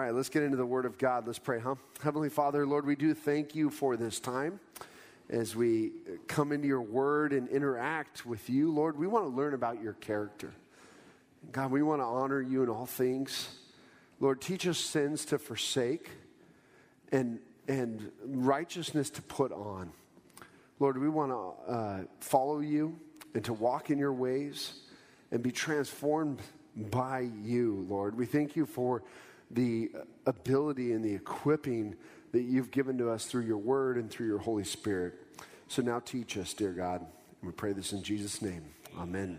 right, let's get into the Word of God. Let's pray, huh? Heavenly Father, Lord, we do thank you for this time. As we come into your Word and interact with you, Lord, we want to learn about your character. God, we want to honor you in all things. Lord, teach us sins to forsake and righteousness to put on. Lord, we want to follow you and to walk in your ways and be transformed by you, Lord. We thank you for the ability and the equipping that you've given to us through your word and through your Holy Spirit. So now teach us, dear God. And we pray this in Jesus' name. Amen.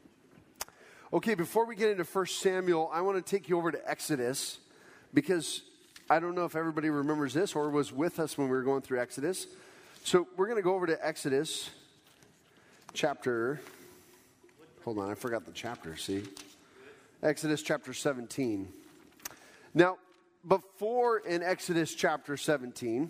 Okay, before we get into 1 Samuel, I want to take you over to Exodus because I don't know if everybody remembers this or was with us when we were going through Exodus. So we're going to go over to Exodus chapter, hold on, I forgot the chapter, see? Exodus chapter 17. Now, before in Exodus chapter 17,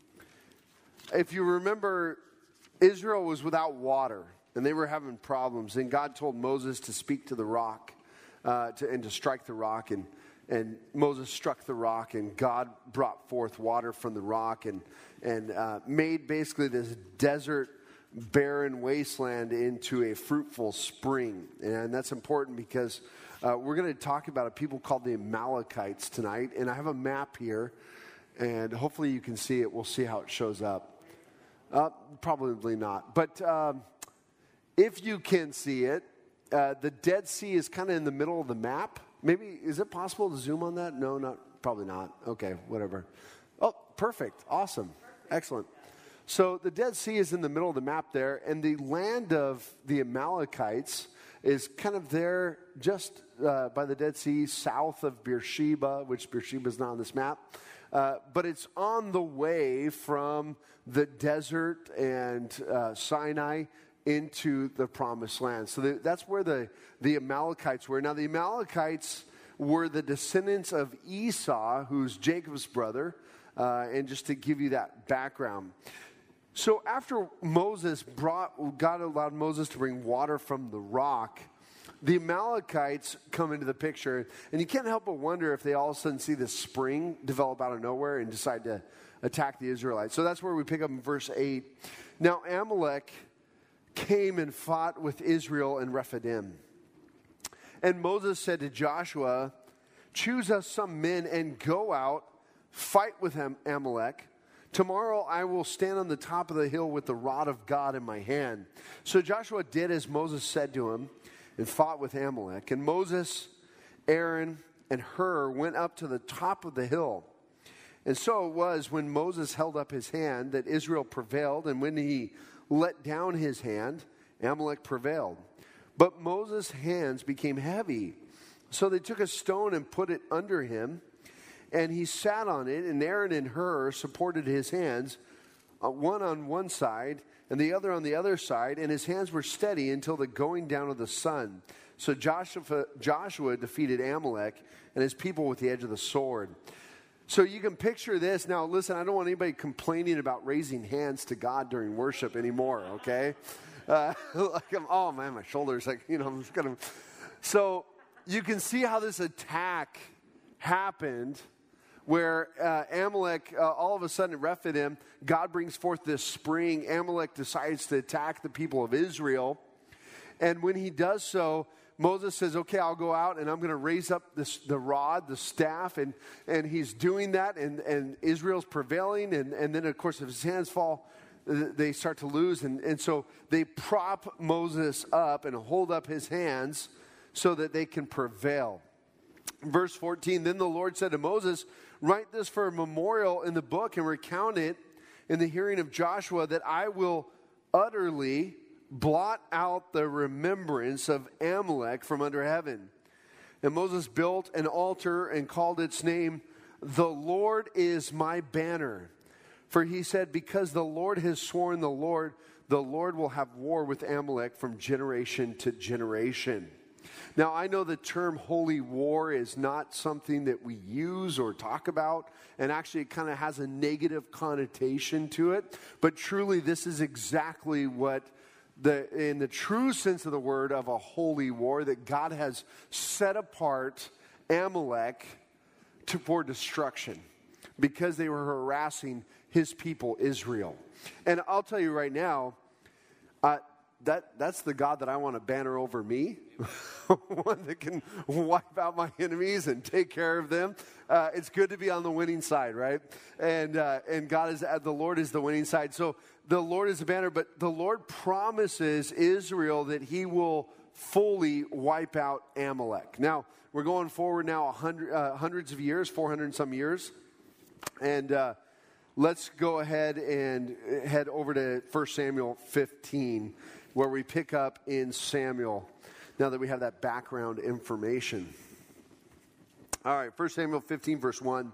if you remember, Israel was without water, and they were having problems. And God told Moses to speak to the rock and to strike the rock. And Moses struck the rock, and God brought forth water from the rock and made basically this desert, barren wasteland into a fruitful spring. And that's important because we're going to talk about a people called the Amalekites tonight. And I have a map here, and hopefully you can see it. We'll see how it shows up. Probably not. But if you can see it, the Dead Sea is kind of in the middle of the map. Maybe, is it possible to zoom on that? No, probably not. Okay, whatever. Oh, perfect. Awesome. Excellent. So the Dead Sea is in the middle of the map there, and the land of the Amalekites is kind of there just by the Dead Sea, south of Beersheba, which Beersheba is not on this map. But it's on the way from the desert and Sinai into the promised land. So that's where the Amalekites were. Now, the Amalekites were the descendants of Esau, who's Jacob's brother, and just to give you that background. So after God allowed Moses to bring water from the rock, the Amalekites come into the picture, and you can't help but wonder if they all of a sudden see this spring develop out of nowhere and decide to attack the Israelites. So that's where we pick up in verse 8. Now Amalek came and fought with Israel in Rephidim. And Moses said to Joshua, "Choose us some men and go out, fight with Amalek. Tomorrow I will stand on the top of the hill with the rod of God in my hand." So Joshua did as Moses said to him and fought with Amalek. And Moses, Aaron, and Hur went up to the top of the hill. And so it was when Moses held up his hand that Israel prevailed, and when he let down his hand, Amalek prevailed. But Moses' hands became heavy. So they took a stone and put it under him, and he sat on it, and Aaron and Hur supported his hands, one on one side and the other on the other side, and his hands were steady until the going down of the sun. So Joshua defeated Amalek and his people with the edge of the sword. So you can picture this. Now, listen, I don't want anybody complaining about raising hands to God during worship anymore, okay? Oh, man, my shoulder's like, I'm just going to. So you can see how this attack happened where Amalek, all of a sudden at Rephidim, God brings forth this spring. Amalek decides to attack the people of Israel. And when he does so, Moses says, okay, I'll go out and I'm going to raise up the rod, the staff, and he's doing that, and Israel's prevailing, and then, of course, if his hands fall, they start to lose, and so they prop Moses up and hold up his hands so that they can prevail. Verse 14, then the Lord said to Moses, write this for a memorial in the book and recount it in the hearing of Joshua, that I will utterly blot out the remembrance of Amalek from under heaven. And Moses built an altar and called its name, The Lord is my banner. For he said, because the Lord has sworn the Lord will have war with Amalek from generation to generation. Now, I know the term holy war is not something that we use or talk about, and actually it kind of has a negative connotation to it. But truly, this is exactly what in the true sense of the word of a holy war, that God has set apart Amalek for destruction because they were harassing his people, Israel. And I'll tell you right now, that's the God that I want to banner over me, one that can wipe out my enemies and take care of them. It's good to be on the winning side, right? And God is the Lord is the winning side. So the Lord is the banner, but the Lord promises Israel that He will fully wipe out Amalek. Now we're going forward now hundreds of years, 400 and some years, and let's go ahead and head over to 1 Samuel 15. Where we pick up in Samuel, now that we have that background information. All right, 1 Samuel 15, verse 1.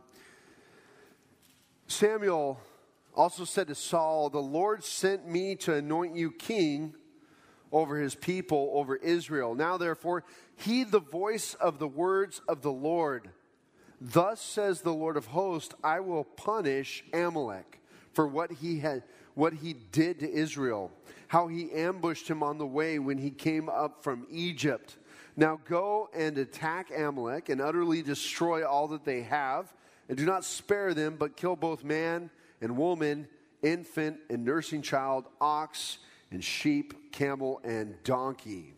Samuel also said to Saul, "The Lord sent me to anoint you king over his people, over Israel. Now, therefore, heed the voice of the words of the Lord. Thus says the Lord of hosts, I will punish Amalek for what he did to Israel, how he ambushed him on the way when he came up from Egypt. Now go and attack Amalek and utterly destroy all that they have, and do not spare them, but kill both man and woman, infant and nursing child, ox and sheep, camel and donkey."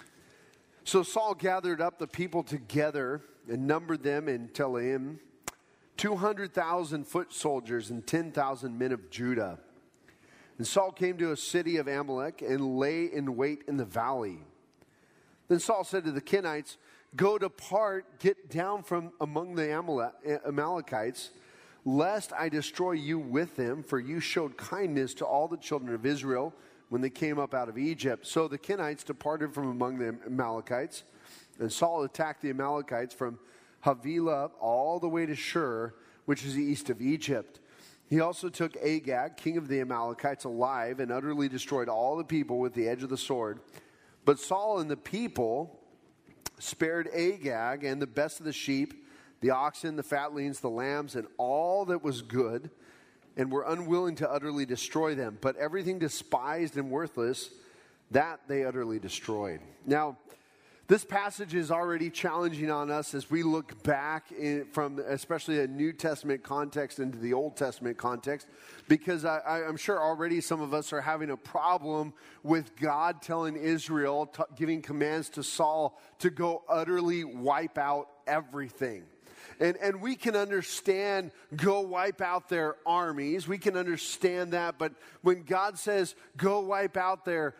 So Saul gathered up the people together and numbered them in Telaim, 200,000 foot soldiers and 10,000 men of Judah. And Saul came to a city of Amalek and lay in wait in the valley. Then Saul said to the Kenites, "Go depart, get down from among the Amalekites, lest I destroy you with them, for you showed kindness to all the children of Israel when they came up out of Egypt." So the Kenites departed from among the Amalekites, and Saul attacked the Amalekites from Havilah all the way to Shur, which is east of Egypt. He also took Agag, king of the Amalekites, alive and utterly destroyed all the people with the edge of the sword. But Saul and the people spared Agag and the best of the sheep, the oxen, the fatlings, the lambs, and all that was good, and were unwilling to utterly destroy them. But everything despised and worthless, that they utterly destroyed. Now, this passage is already challenging on us as we look back from especially a New Testament context into the Old Testament context, because I'm sure already some of us are having a problem with God telling Israel, giving commands to Saul to go utterly wipe out everything. And we can understand, go wipe out their armies. We can understand that. But when God says, go wipe out their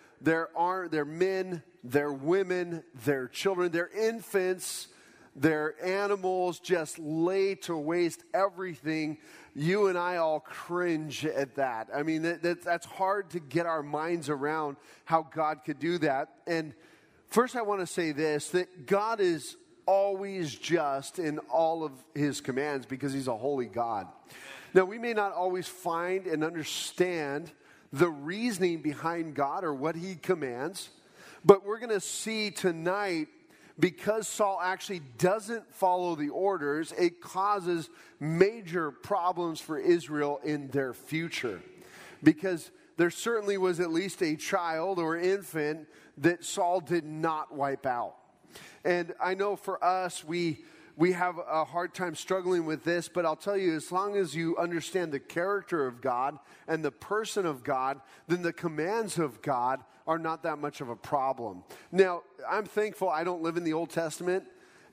men, their women, their children, their infants, their animals, just lay to waste everything, you and I all cringe at that. I mean, that's hard to get our minds around how God could do that. And first I want to say this, that God is always just in all of his commands because he's a holy God. Now, we may not always find and understand the reasoning behind God or what he commands, but we're going to see tonight, because Saul actually doesn't follow the orders, it causes major problems for Israel in their future. Because there certainly was at least a child or infant that Saul did not wipe out. And I know for us, we have a hard time struggling with this, but I'll tell you, as long as you understand the character of God and the person of God, then the commands of God are not that much of a problem. Now, I'm thankful I don't live in the Old Testament,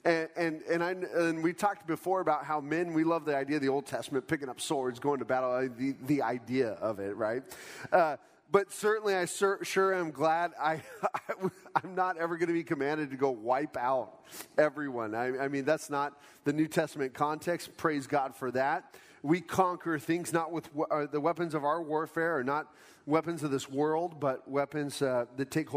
and we talked before about how men, we love the idea of the Old Testament, picking up swords, going to battle, the idea of it, right? But certainly I sure am glad I'm not ever going to be commanded to go wipe out everyone. I mean, that's not the New Testament context. Praise God for that. We conquer things not with the weapons of our warfare are not weapons of this world, but weapons that take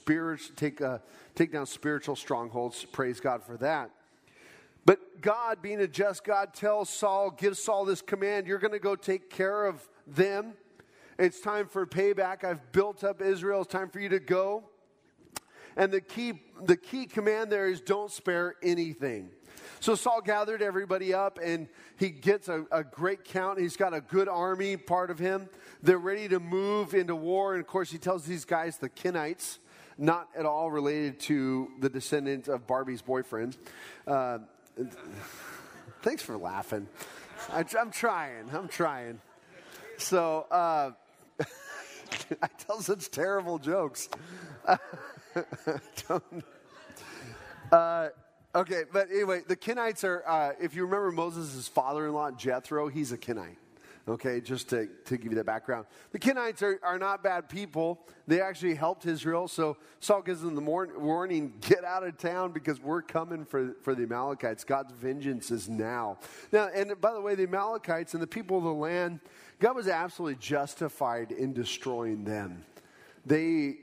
down spiritual strongholds. Praise God for that. But God, being a just God, gives Saul this command: you're going to go take care of them. It's time for payback. I've built up Israel. It's time for you to go. And the key command there is don't spare anything. So Saul gathered everybody up, and he gets a great count. He's got a good army, part of him. They're ready to move into war. And, of course, he tells these guys, the Kenites, not at all related to the descendant of Barbie's boyfriend. Thanks for laughing. I'm trying. So, I tell such terrible jokes. Okay, but anyway, the Kenites are, if you remember Moses' father-in-law, Jethro, he's a Kenite. Okay, just to give you the background. The Kenites are not bad people. They actually helped Israel. So Saul gives them the warning, get out of town because we're coming for the Amalekites. God's vengeance is now. Now, and by the way, the Amalekites and the people of the land, God was absolutely justified in destroying them. They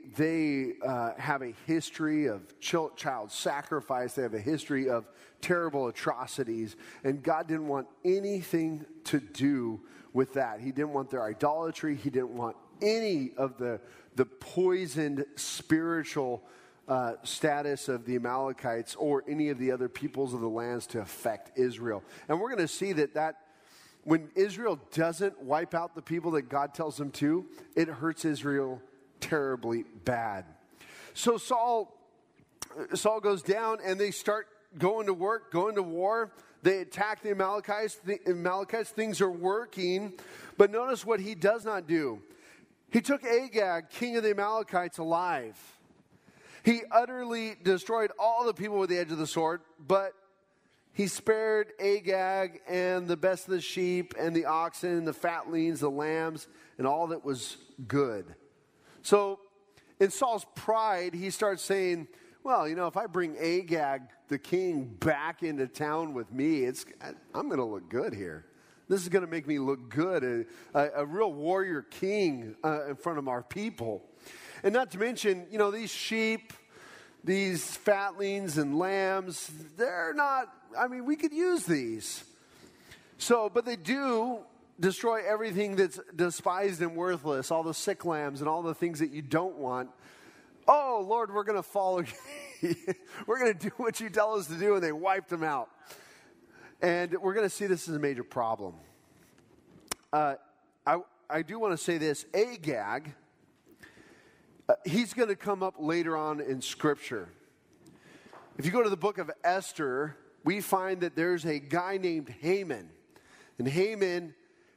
have a history of child sacrifice. They have a history of terrible atrocities. And God didn't want anything to do with that. He didn't want their idolatry. He didn't want any of the poisoned spiritual status of the Amalekites or any of the other peoples of the lands to affect Israel. And we're going to see that when Israel doesn't wipe out the people that God tells them to, it hurts Israel terribly bad. So Saul goes down and they start going to work, going to war. They attack the Amalekites. Things are working. But notice what he does not do. He took Agag, king of the Amalekites, alive. He utterly destroyed all the people with the edge of the sword, but he spared Agag and the best of the sheep and the oxen, the fatlings, the lambs, and all that was good. So in Saul's pride, he starts saying, well, if I bring Agag, the king, back into town with me, I'm going to look good here. This is going to make me look good, a real warrior king in front of our people. And not to mention, these sheep, these fatlings and lambs, they're not, we could use these. But they do destroy everything that's despised and worthless, all the sick lambs and all the things that you don't want. Oh, Lord, we're going to follow you. We're going to do what you tell us to do, and they wiped them out. And we're going to see this as a major problem. I do want to say this. Agag, he's going to come up later on in Scripture. If you go to the book of Esther, we find that there's a guy named Haman. And Haman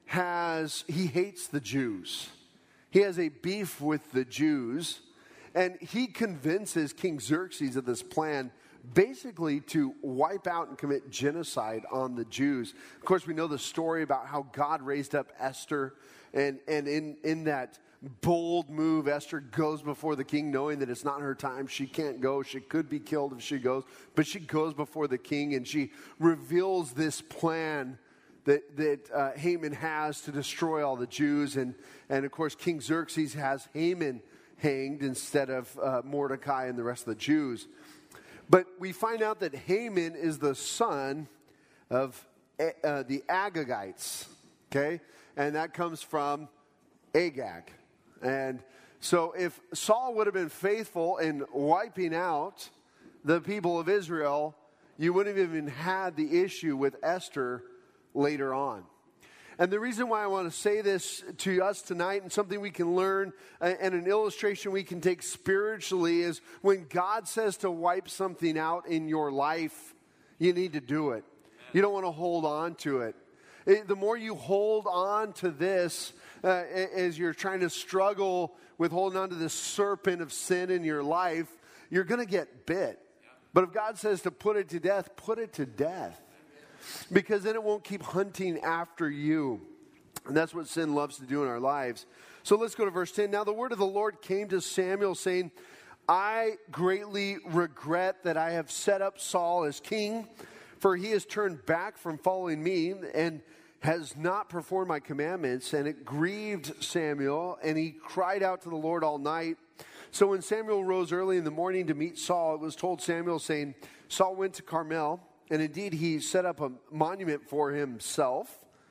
he hates the Jews. He has a beef with the Jews. And he convinces King Xerxes of this plan basically to wipe out and commit genocide on the Jews. Of course, we know the story about how God raised up Esther. And in that bold move, Esther goes before the king knowing that it's not her time. She can't go. She could be killed if she goes. But she goes before the king and she reveals this plan that Haman has to destroy all the Jews. And of course, King Xerxes has Haman hanged instead of Mordecai and the rest of the Jews. But we find out that Haman is the son of the Agagites, okay? And that comes from Agag. And so if Saul would have been faithful in wiping out the people of Israel, you wouldn't have even had the issue with Esther later on. And the reason why I want to say this to us tonight, and something we can learn and an illustration we can take spiritually, is when God says to wipe something out in your life, you need to do it. You don't want to hold on to it. The more you hold on to this, as you're trying to struggle with holding on to this serpent of sin in your life, you're going to get bit. But if God says to put it to death, put it to death. Because then it won't keep hunting after you. And that's what sin loves to do in our lives. So let's go to verse 10. Now the word of the Lord came to Samuel saying, I greatly regret that I have set up Saul as king, for he has turned back from following me and has not performed my commandments. And it grieved Samuel, and he cried out to the Lord all night. So when Samuel rose early in the morning to meet Saul, it was told Samuel, saying, Saul went to Carmel. And indeed, he set up a monument for himself.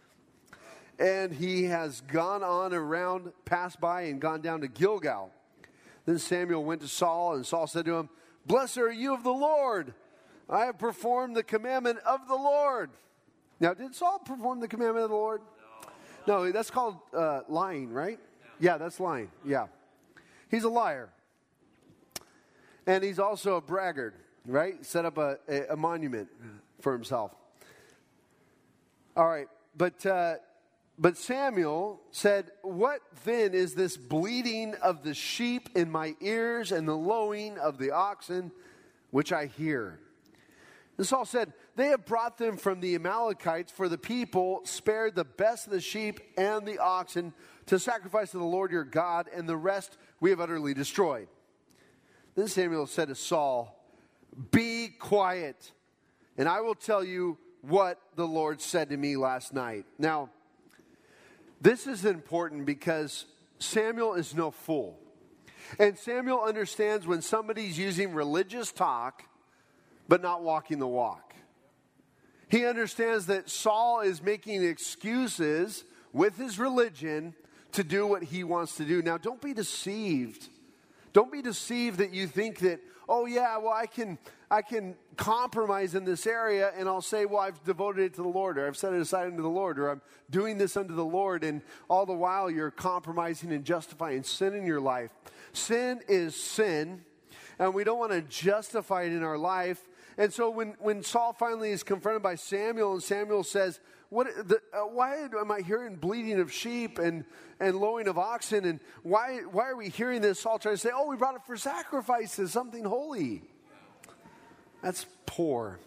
And he has gone on around, passed by, and gone down to Gilgal. Then Samuel went to Saul, and Saul said to him, Blessed are you of the Lord. I have performed the commandment of the Lord. Now, did Saul perform the commandment of the Lord? No, that's called lying, right? Yeah, that's lying. Yeah. He's a liar. And he's also a braggart. Right? Set up a monument for himself. All right, but Samuel said, "What then is this bleating of the sheep in my ears and the lowing of the oxen which I hear?" And Saul said, "They have brought them from the Amalekites, for the people spared the best of the sheep and the oxen to sacrifice to the Lord your God, and the rest we have utterly destroyed." Then Samuel said to Saul, "Be quiet, and I will tell you what the Lord said to me last night." Now, this is important because Samuel is no fool. And Samuel understands when somebody's using religious talk, but not walking the walk. He understands that Saul is making excuses with his religion to do what he wants to do. Now, don't be deceived. Don't be deceived that you think that, oh yeah, well I can compromise in this area and I'll say, well, I've devoted it to the Lord, or I've set it aside unto the Lord, or I'm doing this unto the Lord, and all the while you're compromising and justifying sin in your life. Sin is sin, and we don't want to justify it in our life. And so when Saul finally is confronted by Samuel, and Samuel says, why am I hearing bleating of sheep and lowing of oxen? And why are we hearing this? Saul tries to say, oh, we brought it for sacrifices, something holy. That's poor.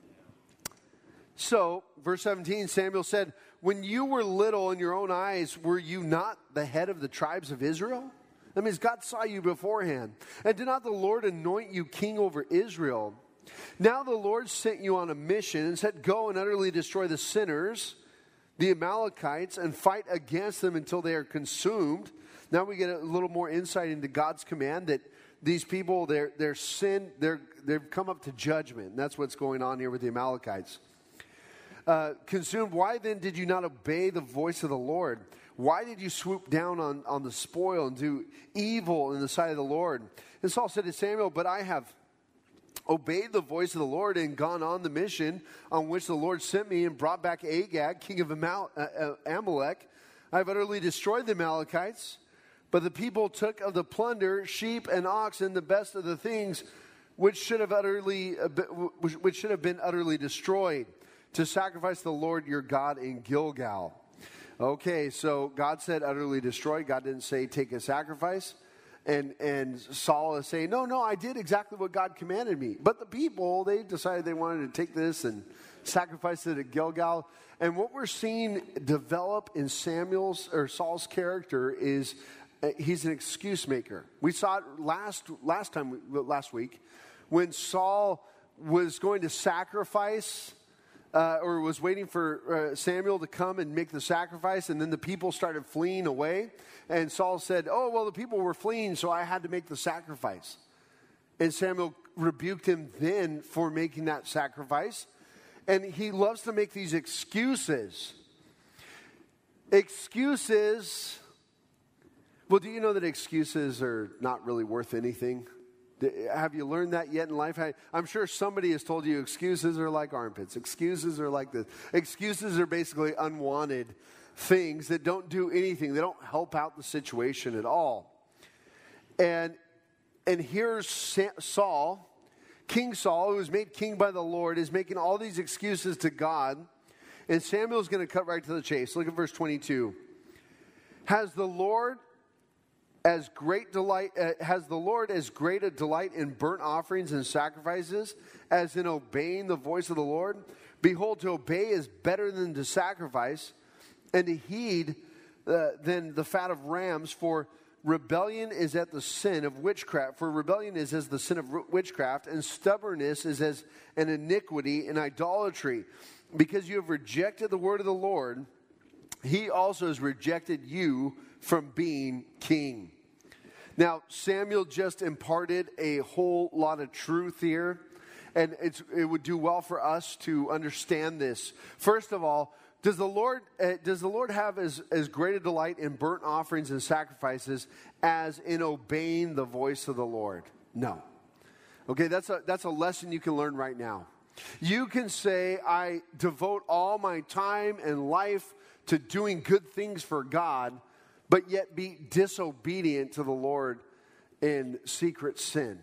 So, verse 17, Samuel said, "When you were little in your own eyes, were you not the head of the tribes of Israel?" That means God saw you beforehand. "And did not the Lord anoint you king over Israel? Now the Lord sent you on a mission and said, go and utterly destroy the sinners, the Amalekites, and fight against them until they are consumed." Now we get a little more insight into God's command that these people, their sin, they've come up to judgment. And that's what's going on here with the Amalekites. Consumed, "Why then did you not obey the voice of the Lord? Why did you swoop down on the spoil and do evil in the sight of the Lord?" And Saul said to Samuel, "But I have obeyed the voice of the Lord and gone on the mission on which the Lord sent me and brought back Agag, king of Amalek. I have utterly destroyed the Amalekites, but the people took of the plunder, sheep and oxen, the best of the things which should have been utterly destroyed, to sacrifice to the Lord your God in Gilgal." Okay, so God said utterly destroy. God didn't say take a sacrifice. And Saul is saying, no, I did exactly what God commanded me. But the people, they decided they wanted to take this and sacrifice it at Gilgal. And what we're seeing develop in Saul's character is he's an excuse maker. We saw it last week when Saul was going to sacrifice or was waiting for Samuel to come and make the sacrifice, and then the people started fleeing away. And Saul said, oh, well, the people were fleeing, so I had to make the sacrifice. And Samuel rebuked him then for making that sacrifice. And he loves to make these excuses. Excuses. Well, do you know that excuses are not really worth anything? Have you learned that yet in life? I'm sure somebody has told you excuses are like armpits. Excuses are like this. Excuses are basically unwanted things that don't do anything. They don't help out the situation at all. And here's Saul, King Saul, who was made king by the Lord, is making all these excuses to God. And Samuel's going to cut right to the chase. Look at verse 22. Has the Lord as great a delight in burnt offerings and sacrifices as in obeying the voice of the Lord? Behold, to obey is better than to sacrifice, and to heed than the fat of rams. For rebellion is at the sin of witchcraft. For rebellion is as the sin of witchcraft, and stubbornness is as an iniquity and idolatry. Because you have rejected the word of the Lord, he also has rejected you from being king. Now, Samuel just imparted a whole lot of truth here, and it would do well for us to understand this. First of all, does the Lord have as great a delight in burnt offerings and sacrifices as in obeying the voice of the Lord? No. Okay, that's a lesson you can learn right now. You can say, I devote all my time and life to doing good things for God, but yet be disobedient to the Lord in secret sin.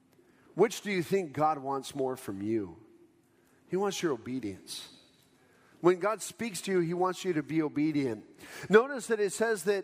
Which do you think God wants more from you? He wants your obedience. When God speaks to you, he wants you to be obedient. Notice that it says that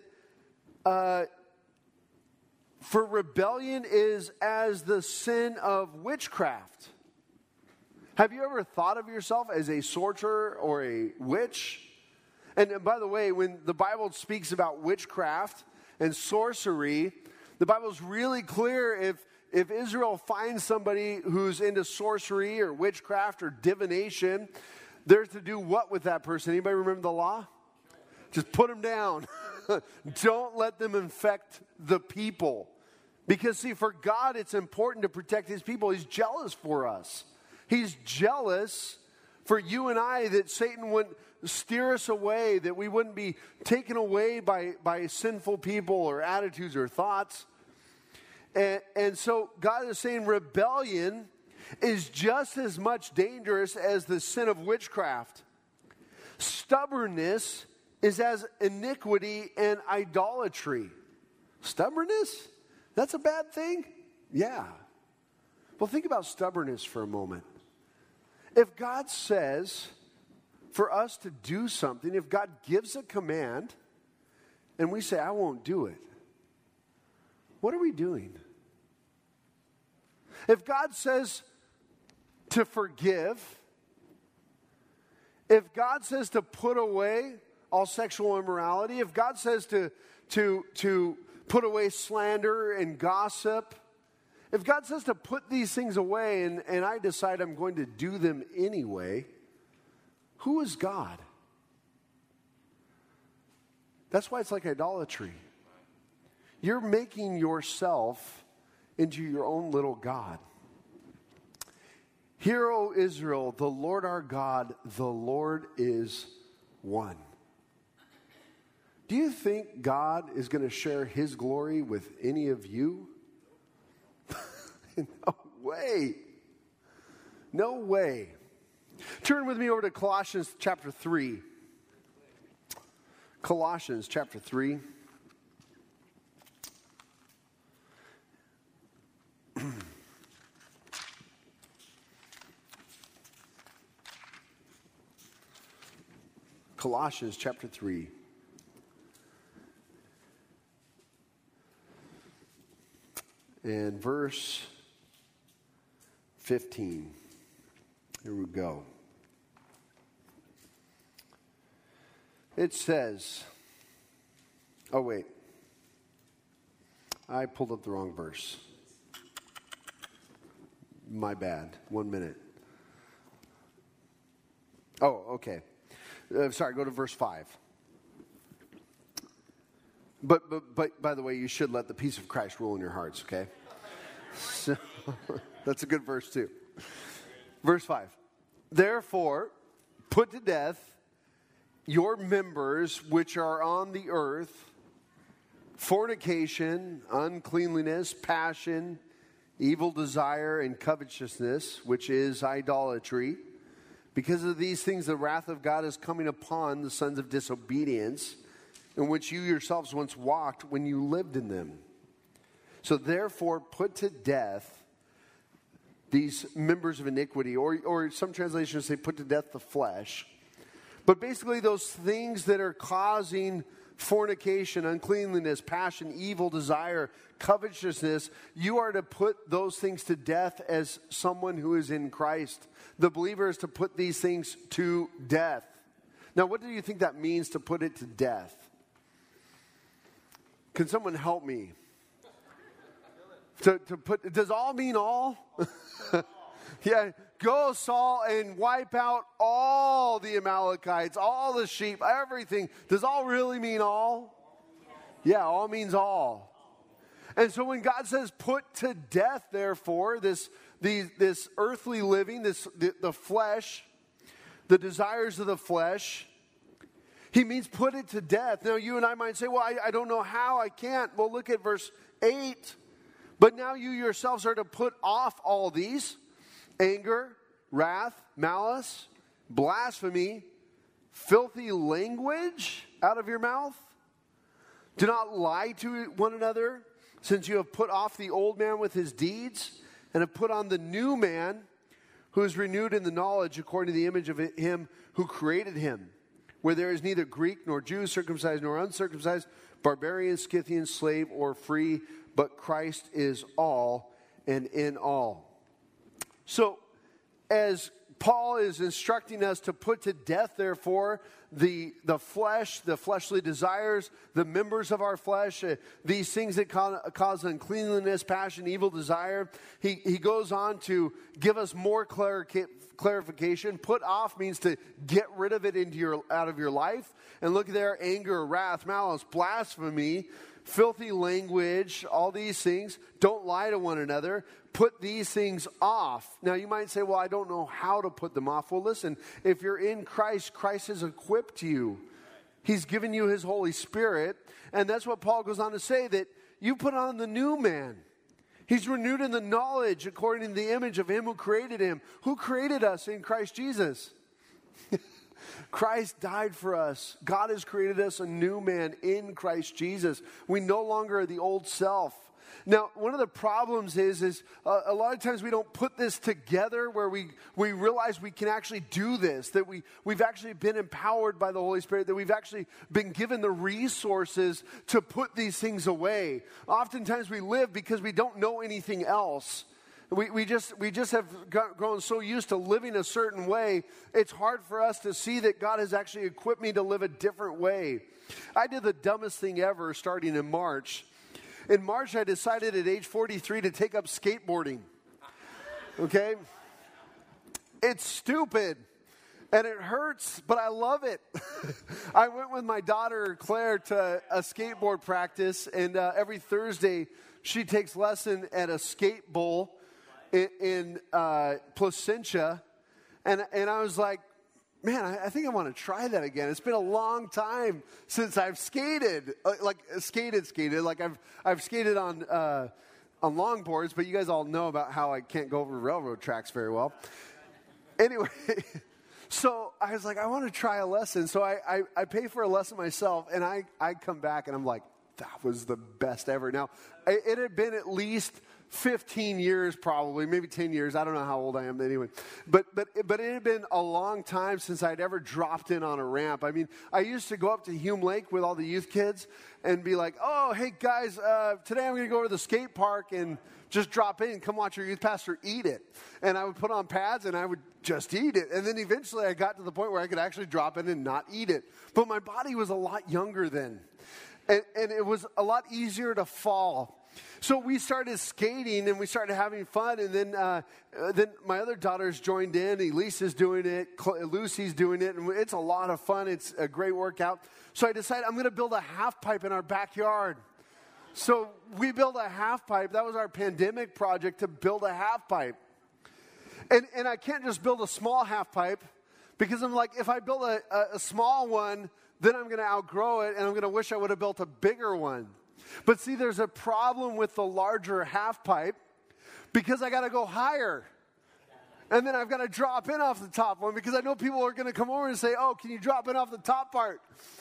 for rebellion is as the sin of witchcraft. Have you ever thought of yourself as a sorcerer or a witch? And by the way, when the Bible speaks about witchcraft and sorcery, the Bible's really clear if Israel finds somebody who's into sorcery or witchcraft or divination, they're to do what with that person? Anybody remember the law? Just put them down. Don't let them infect the people. Because, see, for God, it's important to protect his people. He's jealous for us. He's jealous for you and I that Satan wouldn't steer us away, that we wouldn't be taken away by sinful people or attitudes or thoughts. And so God is saying rebellion is just as much dangerous as the sin of witchcraft. Stubbornness is as iniquity and idolatry. Stubbornness? That's a bad thing? Yeah. Well, think about stubbornness for a moment. If God says for us to do something, if God gives a command and we say, I won't do it, what are we doing? If God says to forgive, if God says to put away all sexual immorality, if God says to put away slander and gossip, if God says to put these things away and I decide I'm going to do them anyway, who is God? That's why it's like idolatry. You're making yourself into your own little God. Hear, O Israel, the Lord our God, the Lord is one. Do you think God is going to share his glory with any of you? No way. No way. Turn with me over to Colossians chapter 3. Colossians chapter 3. Colossians chapter 3. And verse 15. Here we go. It says, oh wait, I pulled up the wrong verse. My bad. 1 minute. Oh, okay. Sorry, go to verse 5. But by the way, you should let the peace of Christ rule in your hearts, okay? So, that's a good verse too. Verse 5. Therefore, put to death your members which are on the earth, fornication, uncleanliness, passion, evil desire, and covetousness, which is idolatry. Because of these things, the wrath of God is coming upon the sons of disobedience, in which you yourselves once walked when you lived in them. So therefore, put to death these members of iniquity, or some translations say put to death the flesh. But basically those things that are causing fornication, uncleanliness, passion, evil desire, covetousness, you are to put those things to death as someone who is in Christ. The believer is to put these things to death. Now, what do you think that means to put it to death? Can someone help me? To put, does all mean all? Yeah, go Saul and wipe out all the Amalekites, all the sheep, everything. Does all really mean all? Yeah, all means all. And so when God says put to death, therefore, this earthly living, the flesh, the desires of the flesh, he means put it to death. Now you and I might say, well, I don't know how, I can't. Well, look at verse 8. But now you yourselves are to put off all these: anger, wrath, malice, blasphemy, filthy language out of your mouth. Do not lie to one another, since you have put off the old man with his deeds, and have put on the new man, who is renewed in the knowledge according to the image of him who created him, where there is neither Greek nor Jew, circumcised nor uncircumcised, barbarian, Scythian, slave or free, but Christ is all and in all. So, as Paul is instructing us to put to death, therefore, the flesh, the fleshly desires, the members of our flesh, these things that cause uncleanliness, passion, evil desire. He goes on to give us more clarification. Put off means to get rid of it out of your life. And look there, anger, wrath, malice, blasphemy, filthy language, all these things. Don't lie to one another. Put these things off. Now you might say, well, I don't know how to put them off. Well, listen, if you're in Christ, Christ has equipped you. He's given you his Holy Spirit. And that's what Paul goes on to say, that you put on the new man. He's renewed in the knowledge according to the image of him who created him. Who created us in Christ Jesus? Christ died for us. God has created us a new man in Christ Jesus. We no longer are the old self. Now, one of the problems is a lot of times we don't put this together where we realize we can actually do this, that we've actually been empowered by the Holy Spirit, that we've actually been given the resources to put these things away. Oftentimes we live because we don't know anything else. We just have grown so used to living a certain way, it's hard for us to see that God has actually equipped me to live a different way. I did the dumbest thing ever starting in March. In March, I decided at age 43 to take up skateboarding. Okay? It's stupid. And it hurts, but I love it. I went with my daughter, Claire, to a skateboard practice. And every Thursday, she takes lesson at a skate bowl in Placentia. And I was like, man, I think I want to try that again. It's been a long time since I've skated, skated. Like I've skated on longboards, but you guys all know about how I can't go over railroad tracks very well. Anyway, so I was like, I want to try a lesson. So I pay for a lesson myself, and I come back, and I'm like, that was the best ever. Now, it had been at least 15 years probably, maybe 10 years. I don't know how old I am anyway. But it had been a long time since I'd ever dropped in on a ramp. I mean, I used to go up to Hume Lake with all the youth kids and be like, oh, hey, guys, today I'm going to go over to the skate park and just drop in, come watch your youth pastor eat it. And I would put on pads and I would just eat it. And then eventually I got to the point where I could actually drop in and not eat it. But my body was a lot younger then. And it was a lot easier to fall. So we started skating and we started having fun, and then my other daughters joined in. Elisa's doing it, Lucy's doing it, and it's a lot of fun. It's a great workout. So I decided I'm going to build a half pipe in our backyard. So we built a half pipe. That was our pandemic project, to build a half pipe. And I can't just build a small half pipe, because I'm like, if I build a small one, then I'm going to outgrow it, and I'm going to wish I would have built a bigger one. But see, there's a problem with the larger half pipe, because I got to go higher. And then I've got to drop in off the top one, because I know people are going to come over and say, oh, can you drop in off the top part?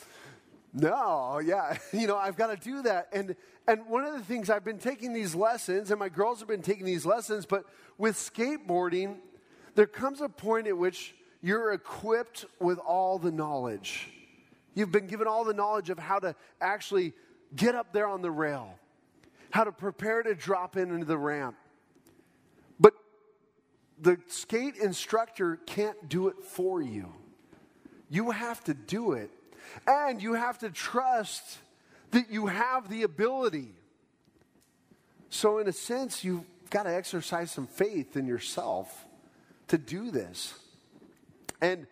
No, yeah, I've got to do that. And one of the things, I've been taking these lessons, and my girls have been taking these lessons, but with skateboarding, there comes a point at which you're equipped with all the knowledge. You've been given all the knowledge of how to actually get up there on the rail, how to prepare to drop into the ramp. But the skate instructor can't do it for you. You have to do it. And you have to trust that you have the ability. So in a sense, you've got to exercise some faith in yourself to do this. And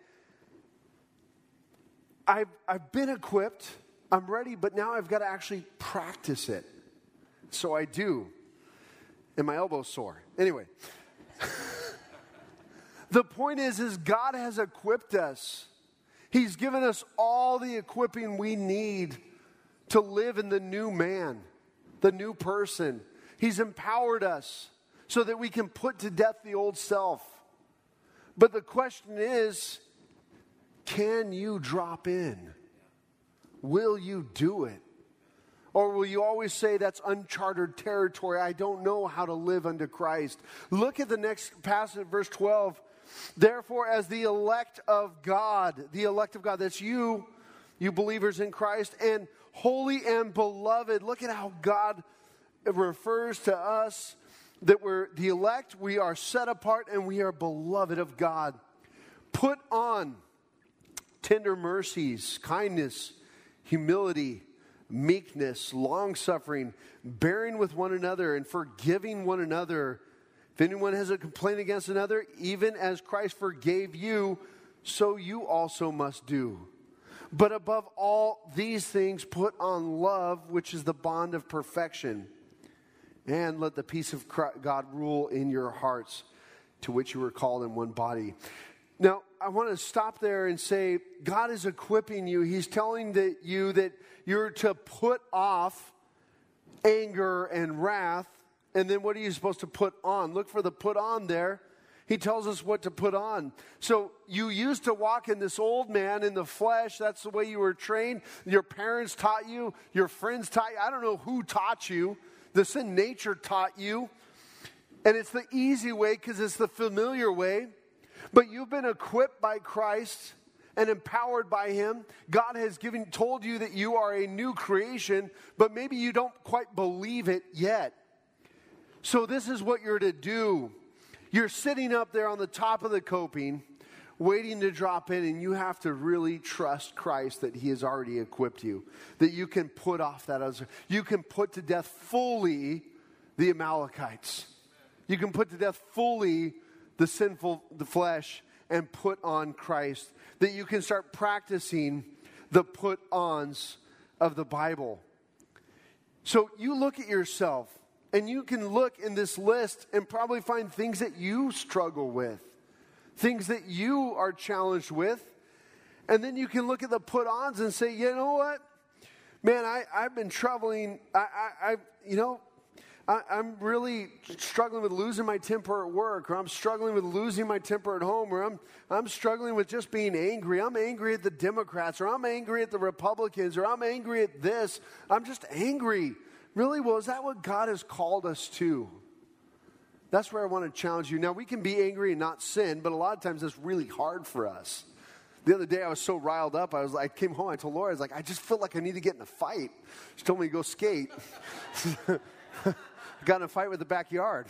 I've been equipped. I'm ready, but now I've got to actually practice it. So I do. And my elbow's sore. Anyway. The point is God has equipped us. He's given us all the equipping we need to live in the new man, the new person. He's empowered us so that we can put to death the old self. But the question is, can you drop in? Will you do it? Or will you always say that's uncharted territory? I don't know how to live under Christ. Look at the next passage, verse 12. Therefore, as the elect of God, that's you believers in Christ, and holy and beloved. Look at how God refers to us, that we're the elect, we are set apart, and we are beloved of God. Put on tender mercies, kindness, humility, meekness, long-suffering, bearing with one another, and forgiving one another. If anyone has a complaint against another, even as Christ forgave you, so you also must do. But above all these things, put on love, which is the bond of perfection. And let the peace of God rule in your hearts, to which you were called in one body. Now, I want to stop there and say, God is equipping you. He's telling you that you're to put off anger and wrath. And then what are you supposed to put on? Look for the put on there. He tells us what to put on. So you used to walk in this old man in the flesh. That's the way you were trained. Your parents taught you. Your friends taught you. I don't know who taught you. The sin nature taught you. And it's the easy way because it's the familiar way. But you've been equipped by Christ and empowered by Him. God has told you that you are a new creation, but maybe you don't quite believe it yet. So this is what you're to do. You're sitting up there on the top of the coping, waiting to drop in, and you have to really trust Christ that He has already equipped you, that you can put off that other. You can put to death fully the Amalekites. You can put to death fully the flesh, and put on Christ. That you can start practicing the put-ons of the Bible. So you look at yourself, and you can look in this list and probably find things that you struggle with, things that you are challenged with. And then you can look at the put-ons and say, you know what? Man, I've been troubling. I'm really struggling with losing my temper at work, or I'm struggling with losing my temper at home, or I'm struggling with just being angry. I'm angry at the Democrats, or I'm angry at the Republicans, or I'm angry at this. I'm just angry. Really? Well, is that what God has called us to? That's where I want to challenge you. Now, we can be angry and not sin, but a lot of times that's really hard for us. The other day I was so riled up, I came home, I told Laura, I was like, I just feel like I need to get in a fight. She told me to go skate. Got in a fight with the backyard.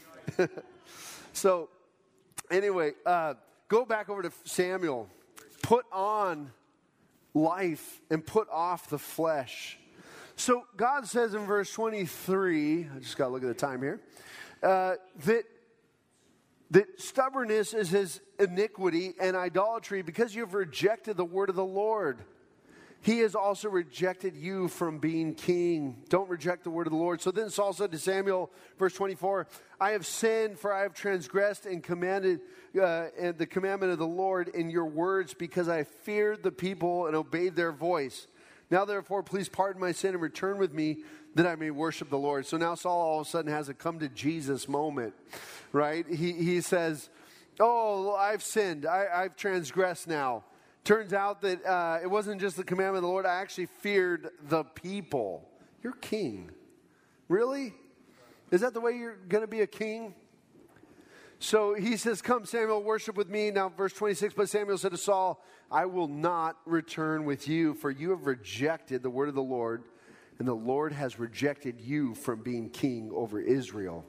So, anyway, go back over to Samuel. Put on life and put off the flesh. So, God says in verse 23, I just got to look at the time here, that stubbornness is his iniquity and idolatry because you have rejected the word of the Lord. He has also rejected you from being king. Don't reject the word of the Lord. So then Saul said to Samuel, verse 24, I have sinned, for I have transgressed and commanded the commandment of the Lord in your words, because I feared the people and obeyed their voice. Now therefore, please pardon my sin and return with me, that I may worship the Lord. So now Saul all of a sudden has a come to Jesus moment, right? He says, oh, I've sinned. I've transgressed now. Turns out that it wasn't just the commandment of the Lord. I actually feared the people. You're king. Really? Is that the way you're going to be a king? So he says, come, Samuel, worship with me. Now, verse 26, but Samuel said to Saul, I will not return with you, for you have rejected the word of the Lord, and the Lord has rejected you from being king over Israel.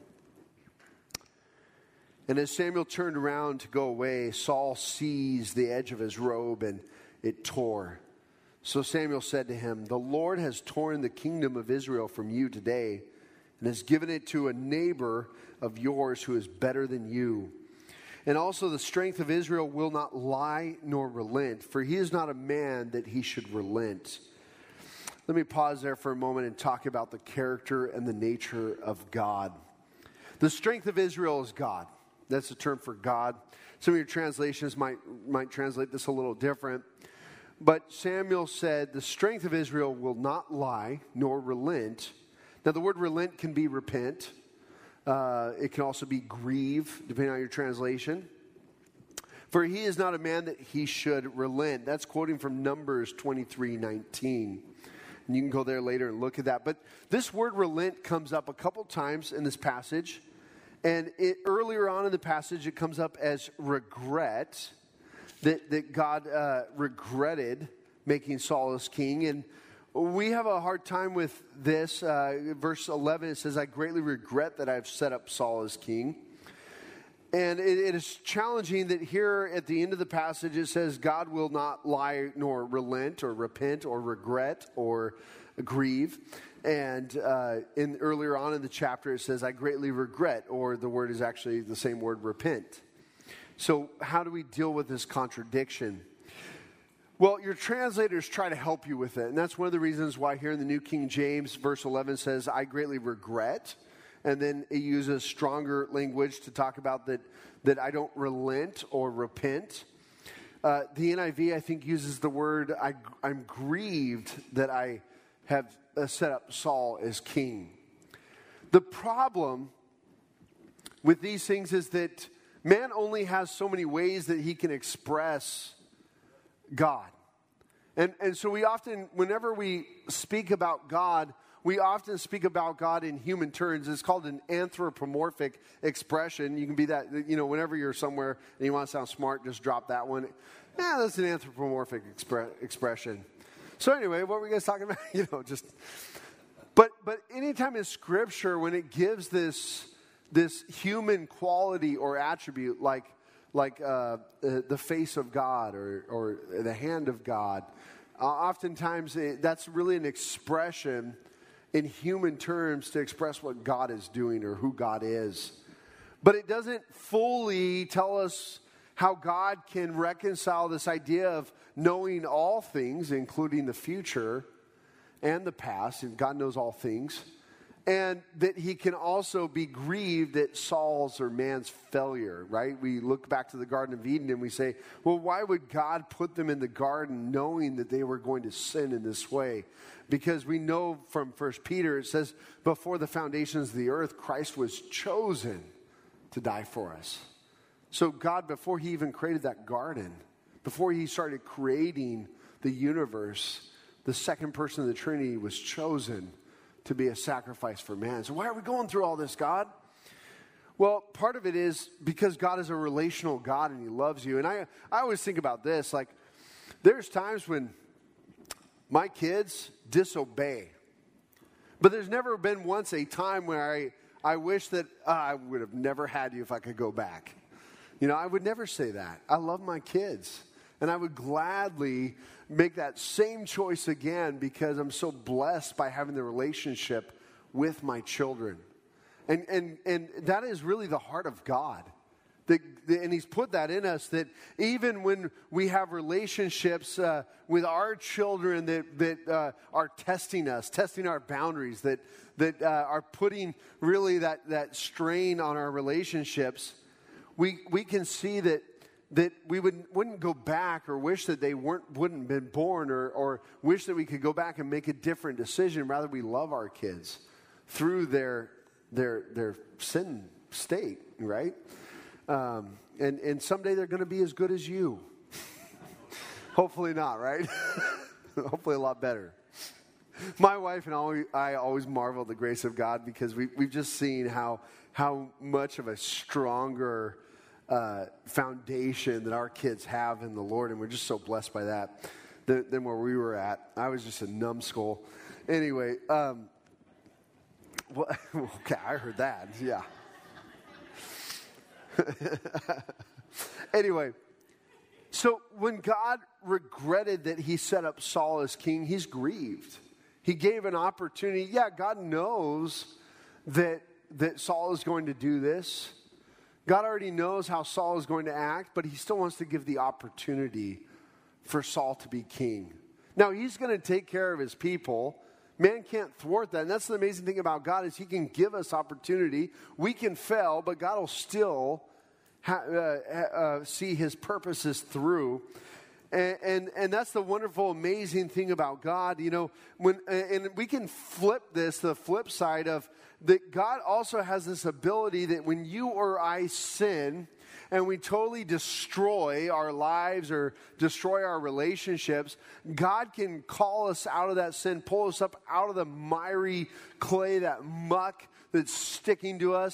And as Samuel turned around to go away, Saul seized the edge of his robe and it tore. So Samuel said to him, the Lord has torn the kingdom of Israel from you today and has given it to a neighbor of yours who is better than you. And also the strength of Israel will not lie nor relent, for he is not a man that he should relent. Let me pause there for a moment and talk about the character and the nature of God. The strength of Israel is God. That's the term for God. Some of your translations might translate this a little different. But Samuel said, the strength of Israel will not lie nor relent. Now, the word relent can be repent. It can also be grieve, depending on your translation. For he is not a man that he should relent. That's quoting from Numbers 23:19. And you can go there later and look at that. But this word relent comes up a couple times in this passage. And earlier on in the passage, it comes up as regret, that God regretted making Saul as king. And we have a hard time with this. Verse 11, it says, I greatly regret that I've set up Saul as king. And it is challenging that here at the end of the passage, it says, God will not lie nor relent or repent or regret or grieve. And earlier on in the chapter, it says, I greatly regret, or the word is actually the same word, repent. So how do we deal with this contradiction? Well, your translators try to help you with it. And that's one of the reasons why here in the New King James, verse 11 says, I greatly regret. And then it uses stronger language to talk about that I don't relent or repent. The NIV, I think, uses the word, I'm grieved that I have set up Saul as king. The problem with these things is that man only has so many ways that he can express God. And so we often, whenever we speak about God, we often speak about God in human terms. It's called an anthropomorphic expression. You can be that, whenever you're somewhere and you want to sound smart, just drop that one. Yeah, that's an anthropomorphic expression. So anyway, what were we guys talking about? But anytime in Scripture, when it gives this human quality or attribute, like the face of God or the hand of God, oftentimes that's really an expression in human terms to express what God is doing or who God is. But it doesn't fully tell us how God can reconcile this idea of knowing all things, including the future and the past, and God knows all things, and that he can also be grieved at Saul's or man's failure, right? We look back to the Garden of Eden and we say, well, why would God put them in the garden knowing that they were going to sin in this way? Because we know from 1 Peter, it says, before the foundations of the earth, Christ was chosen to die for us. So God, before he even created that garden, before he started creating the universe, the second person of the Trinity was chosen to be a sacrifice for man. So why are we going through all this, God? Well, part of it is because God is a relational God and he loves you. And I always think about this, like there's times when my kids disobey. But there's never been once a time where I wish that I would have never had you if I could go back. I would never say that. I love my kids. And I would gladly make that same choice again because I'm so blessed by having the relationship with my children. And that is really the heart of God. And he's put that in us, that even when we have relationships with our children that are testing us, testing our boundaries, that are putting really that strain on our relationships, we can see that we wouldn't go back or wish that they wouldn't been born or wish that we could go back and make a different decision. Rather, we love our kids through their sin state, right? And someday they're going to be as good as you. Hopefully not, right? Hopefully a lot better. My wife and I always marvel at the grace of God because we've just seen how much of a stronger foundation that our kids have in the Lord, and we're just so blessed by that than where we were at. I was just a numbskull. Anyway, okay, I heard that. Yeah. Anyway, so when God regretted that he set up Saul as king, he's grieved. He gave an opportunity. Yeah, God knows that Saul is going to do this. God already knows how Saul is going to act, but he still wants to give the opportunity for Saul to be king. Now, he's going to take care of his people. Man can't thwart that. And that's the amazing thing about God is he can give us opportunity. We can fail, but God will still see his purposes through. And that's the wonderful, amazing thing about God. And we can flip this, the flip side of that God also has this ability that when you or I sin and we totally destroy our lives or destroy our relationships, God can call us out of that sin, pull us up out of the miry clay, that muck that's sticking to us,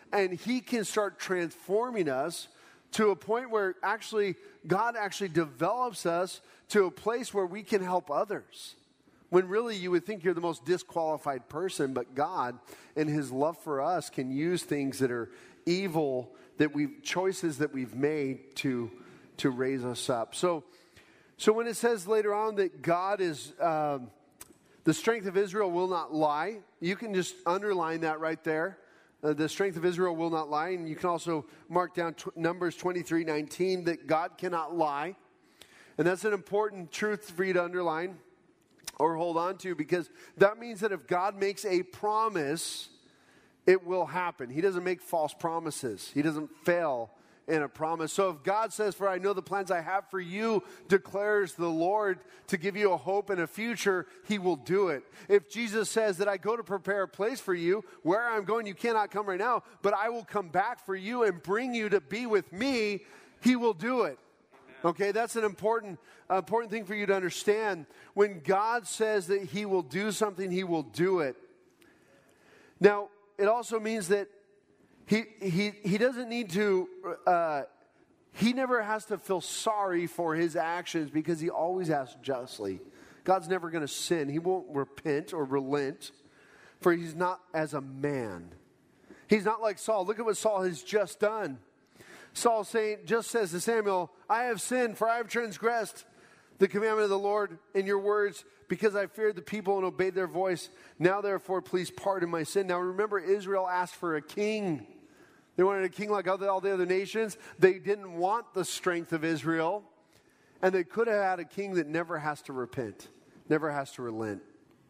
and he can start transforming us to a point where God actually develops us to a place where we can help others. When really you would think you're the most disqualified person, but God, in his love for us, can use things that are evil, choices that we've made to raise us up. So when it says later on that God is, the strength of Israel will not lie, you can just underline that right there. The strength of Israel will not lie. And you can also mark down Numbers 23:19, that God cannot lie. And that's an important truth for you to underline or hold on to, because that means that if God makes a promise, it will happen. He doesn't make false promises. He doesn't fail in a promise. So if God says, "For I know the plans I have for you," declares the Lord, to give you a hope and a future, he will do it. If Jesus says that I go to prepare a place for you, where I'm going you cannot come right now, but I will come back for you and bring you to be with me, he will do it. Okay, that's an important thing for you to understand. When God says that he will do something, he will do it. Now, it also means that he doesn't need to, he never has to feel sorry for his actions, because he always acts justly. God's never going to sin. He won't repent or relent, for he's not as a man. He's not like Saul. Look at what Saul has just done. Saul just says to Samuel, "I have sinned, for I have transgressed the commandment of the Lord in your words, because I feared the people and obeyed their voice. Now, therefore, please pardon my sin." Now, remember, Israel asked for a king. They wanted a king like all the other nations. They didn't want the strength of Israel. And they could have had a king that never has to repent, never has to relent.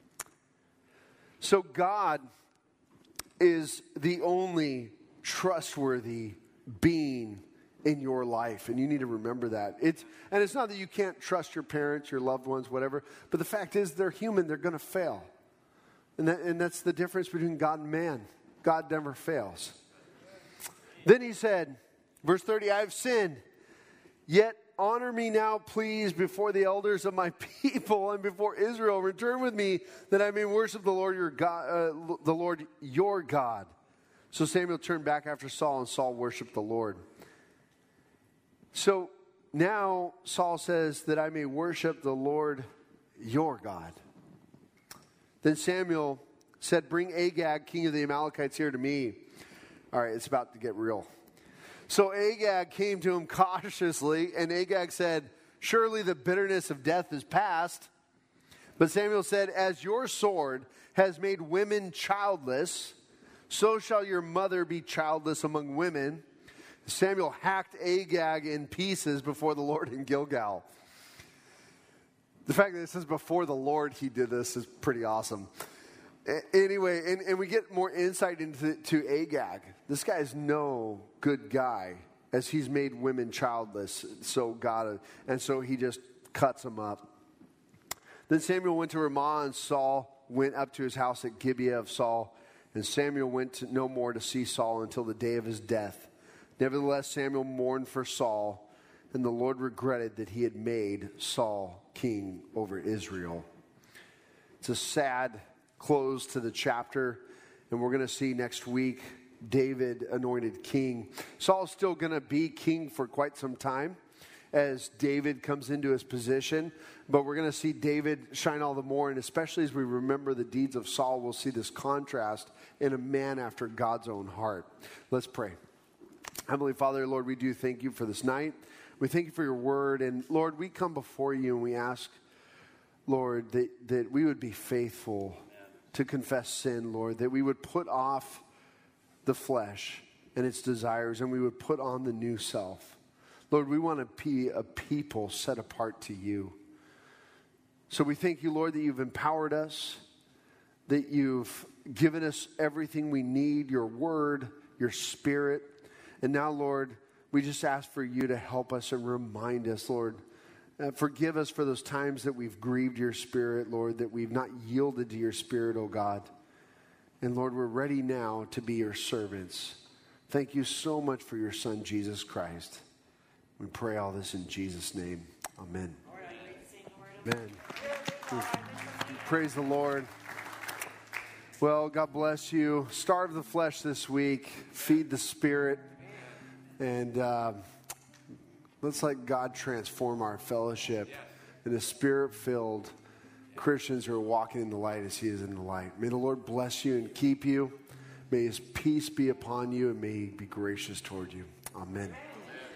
So God is the only trustworthy being in your life, and you need to remember that. It's not that you can't trust your parents, your loved ones, whatever, but the fact is they're human, they're going to fail. And that's the difference between God and man. God never fails. Then he said, verse 30, "I have sinned, yet honor me now, please, before the elders of my people and before Israel. Return with me, that I may worship the Lord your God." So Samuel turned back after Saul, and Saul worshiped the Lord. So now Saul says that I may worship the Lord your God. Then Samuel said, "Bring Agag, king of the Amalekites, here to me." All right, it's about to get real. So Agag came to him cautiously, and Agag said, "Surely the bitterness of death is past." But Samuel said, "As your sword has made women childless, so shall your mother be childless among women." Samuel hacked Agag in pieces before the Lord in Gilgal. The fact that it says before the Lord he did this is pretty awesome. Anyway, and we get more insight into Agag. This guy is no good guy, as he's made women childless. So he just cuts them up. Then Samuel went to Ramah, and Saul went up to his house at Gibeah of Saul. And Samuel went no more to see Saul until the day of his death. Nevertheless, Samuel mourned for Saul, and the Lord regretted that he had made Saul king over Israel. It's a sad close to the chapter, and we're going to see next week David anointed king. Saul's still going to be king for quite some time as David comes into his position, but we're going to see David shine all the more, and especially as we remember the deeds of Saul, we'll see this contrast in a man after God's own heart. Let's pray. Heavenly Father, Lord, we do thank you for this night. We thank you for your word, and Lord, we come before you and we ask, Lord, that we would be faithful to confess sin, Lord, that we would put off the flesh and its desires, and we would put on the new self. Lord, we want to be a people set apart to you. So we thank you, Lord, that you've empowered us, that you've given us everything we need, your word, your spirit. And now, Lord, we just ask for you to help us and remind us, Lord. Forgive us for those times that we've grieved your spirit, Lord, that we've not yielded to your spirit, oh God. And Lord, we're ready now to be your servants. Thank you so much for your son, Jesus Christ. We pray all this in Jesus' name. Amen. Amen. Praise the Lord. Well, God bless you. Starve the flesh this week. Feed the spirit. And let's let God transform our fellowship into spirit-filled Christians who are walking in the light as he is in the light. May the Lord bless you and keep you. May his peace be upon you, and may he be gracious toward you. Amen.